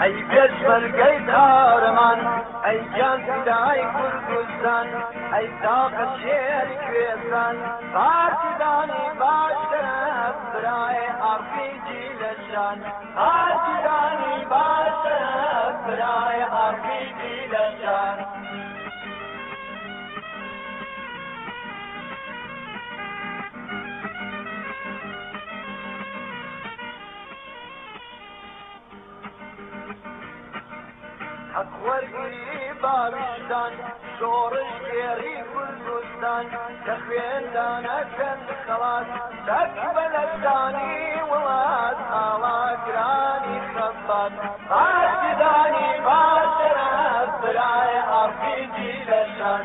ئەی پێشمەرگەی قارەمان ئەی گیان فیدای کوردستان ئەی تاقە شێری کوێستان پارتیزانی باشتەرە برای ئاڕپیجی لەشان پارتیزانی باشتەرە برای ئاڕپیجی لەشان حەقوەرگیری باویشتان شۆڕش گێڕی کوردستان کە خوێندانەکەن خەڵات چەک بە لەشانی وڵات ئاواگرانی خەبات پارتیزانی باشتەرە برای ئاڕپیجی لەشان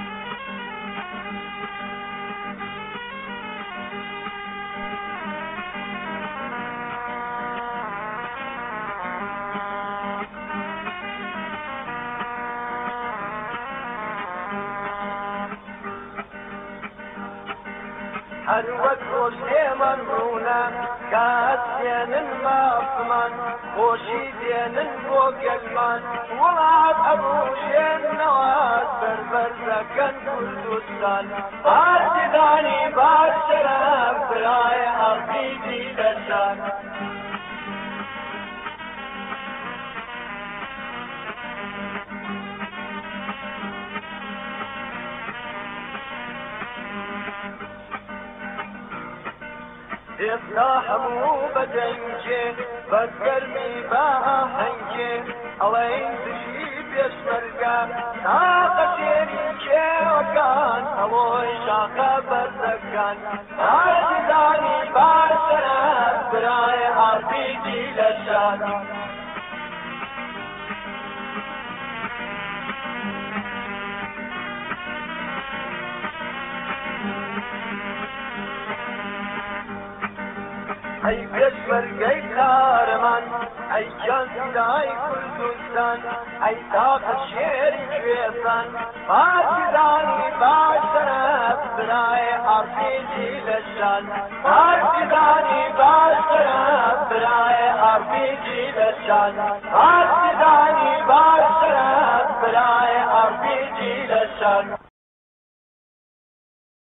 هەر وەک ڕۆژێمان ڕوونە کات دێنن مافمان خۆشی دێنن بۆ گەلمان وڵات ئەبوژێننەوە بەربەردەکەن کوردستان پارتیزانی باشتەرە برای ئاڕپیجی لەشان ئێستا هەموو بەدەنجێ بەگەرمی باهەنگێ ئەڵێن دژی پێشمەرگە تاقە شێری کێوەکان ئەوەی شاخە بەردەکان پارتیزانی باشتەرە برای ئاڕپیجی لەشان ئەی پێشمەرگەی قارەمان ئەی گیان فیدای کوردستان ئەی تاقە شێری کوێستان پارتیزانی باشتەرە برای ئاڕپیجی لەشان پارتیزانی باشتەرە برای ئاڕپیجی لەشان پارتیزانی باشتەرە برای ئاڕپیجی لەشان